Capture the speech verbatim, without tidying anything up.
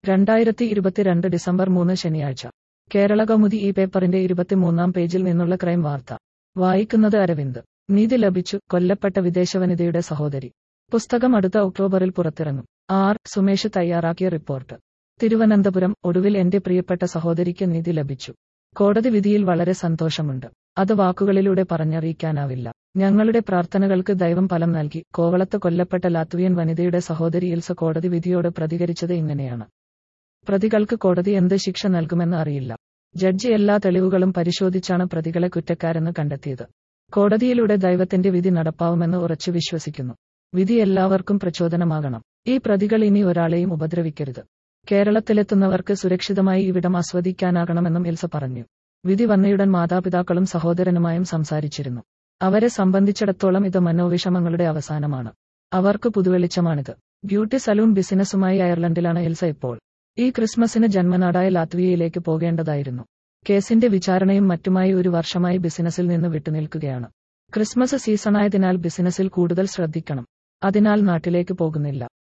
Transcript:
രണ്ടായിരത്തി ഇരുപത്തിരണ്ട് ഡിസംബർ മൂന്ന് ശനിയാഴ്ച കേരളകൗമുദി ഈ പേപ്പറിന്റെ ഇരുപത്തിമൂന്നാം പേജിൽ നിന്നുള്ള ക്രൈം വാർത്ത വായിക്കുന്നത് അരവിന്ദ്. നീതി ലഭിച്ചു, കൊല്ലപ്പെട്ട വിദേശവനിതയുടെ സഹോദരി. പുസ്തകം അടുത്ത ഒക്ടോബറിൽ പുറത്തിറങ്ങും. ആർ സുമേഷ് തയ്യാറാക്കിയ റിപ്പോർട്ട്. തിരുവനന്തപുരം. ഒടുവിൽ എന്റെ പ്രിയപ്പെട്ട സഹോദരിക്ക് നീതി ലഭിച്ചു. കോടതി വിധിയിൽ വളരെ സന്തോഷമുണ്ട്. അത് വാക്കുകളിലൂടെ പറഞ്ഞറിയിക്കാനാവില്ല. ഞങ്ങളുടെ പ്രാർത്ഥനകൾക്ക് ദൈവം ഫലം നൽകി. കോവളത്ത് കൊല്ലപ്പെട്ട ലാത്വിയൻ വനിതയുടെ സഹോദരി ഇൽസ കോടതി വിധിയോട് പ്രതികരിച്ചത് ഇങ്ങനെയാണ്. പ്രതികൾക്ക് കോടതി എന്ത് ശിക്ഷ നൽകുമെന്ന് അറിയില്ല. ജഡ്ജി എല്ലാ തെളിവുകളും പരിശോധിച്ചാണ് പ്രതികളെ കുറ്റക്കാരെന്ന് കണ്ടെത്തിയത്. കോടതിയിലൂടെ ദൈവത്തിന്റെ വിധി നടപ്പാവുമെന്ന് ഉറച്ചു വിശ്വസിക്കുന്നു. വിധി എല്ലാവർക്കും പ്രചോദനമാകണം. ഈ പ്രതികൾ ഇനി ഒരാളെയും ഉപദ്രവിക്കരുത്. കേരളത്തിലെത്തുന്നവർക്ക് സുരക്ഷിതമായി ഇവിടം ആസ്വദിക്കാനാകണമെന്നും ഇൽസ പറഞ്ഞു. വിധി വന്നയുടൻ മാതാപിതാക്കളും സഹോദരനുമായും സംസാരിച്ചിരുന്നു. അവരെ സംബന്ധിച്ചിടത്തോളം ഇത് മനോവിഷമങ്ങളുടെ അവസാനമാണ്. അവർക്ക് പുതുവെളിച്ചമാണിത്. ബ്യൂട്ടി സലൂൺ ബിസിനസ്സുമായി അയർലൻഡിലാണ് ഇൽസ ഇപ്പോൾ. ഈ ക്രിസ്മസിന് ജന്മനാടായ ലാത്വിയയിലേക്ക് പോകേണ്ടതായിരുന്നു. കേസിന്റെ വിചാരണയും മറ്റുമായി ഒരു വർഷമായി ബിസിനസ്സിൽ നിന്ന് വിട്ടുനിൽക്കുകയാണ്. ക്രിസ്മസ് സീസണായതിനാൽ ബിസിനസ്സിൽ കൂടുതൽ ശ്രദ്ധിക്കണം. അതിനാൽ നാട്ടിലേക്ക് പോകുന്നില്ല.